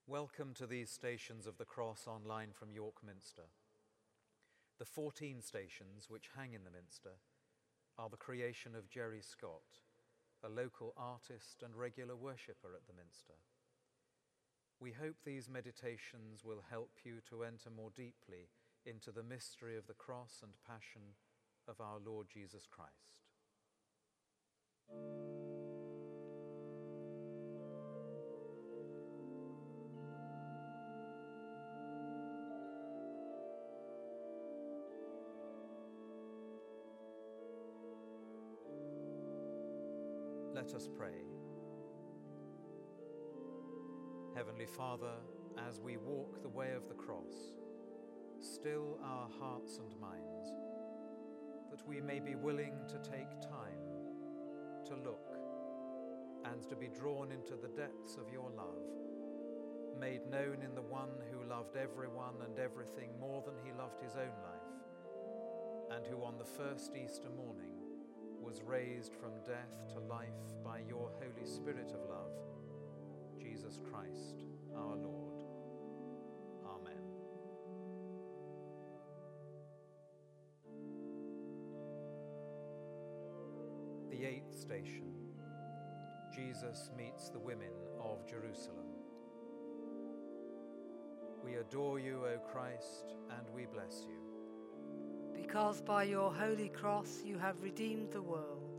Welcome to these Stations of the Cross online from York Minster. The 14 stations which hang in the Minster are the creation of Jerry Scott, a local artist and regular worshipper at the Minster. We hope these meditations will help you to enter more deeply into the mystery of the cross and passion of our Lord Jesus Christ. Let us pray. Heavenly Father, as we walk the way of the cross, still our hearts and minds, that we may be willing to take time to look and to be drawn into the depths of your love, made known in the one who loved everyone and everything more than he loved his own life, and who on the first Easter morning was raised from death to life by your Holy Spirit of love, Jesus Christ, our Lord. Amen. The 8th station, Jesus meets the women of Jerusalem. We adore you, O Christ, and we bless you. Because by your holy cross you have redeemed the world.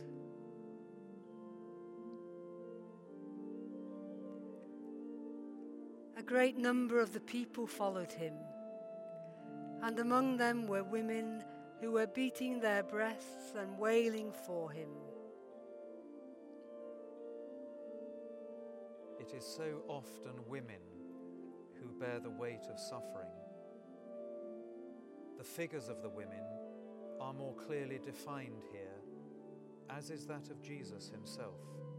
A great number of the people followed him, and among them were women who were beating their breasts and wailing for him. It is so often women who bear the weight of suffering. The figures of the women are more clearly defined here, as is that of Jesus himself.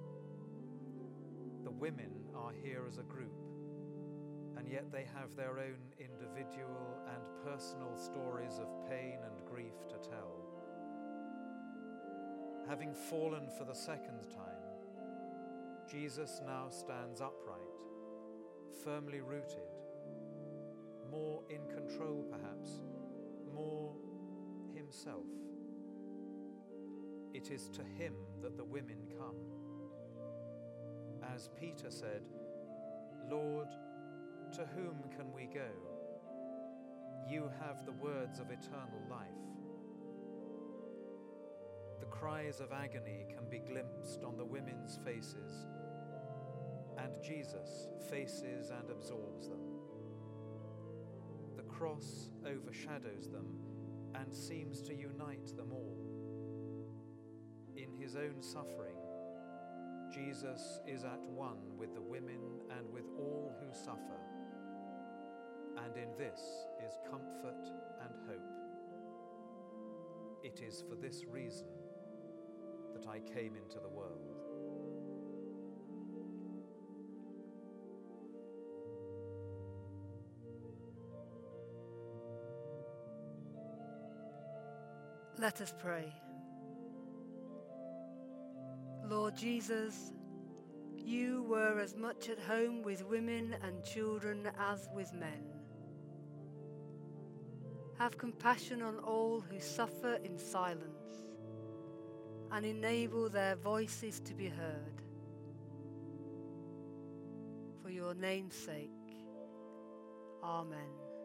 The women are here as a group, and yet they have their own individual and personal stories of pain and grief to tell. Having fallen for the second time, Jesus now stands upright, firmly rooted, more in control perhaps, more himself. It is to him that the women come. As Peter said, "Lord, to whom can we go? You have the words of eternal life." The cries of agony can be glimpsed on the women's faces, and Jesus faces and absorbs them. The cross overshadows them and seems to unite them all. In his own suffering, Jesus is at one with the women and with all who suffer, and in this is comfort and hope. It is for this reason that I came into the world. Let us pray. Lord Jesus, you were as much at home with women and children as with men. Have compassion on all who suffer in silence and enable their voices to be heard. For your name's sake, Amen.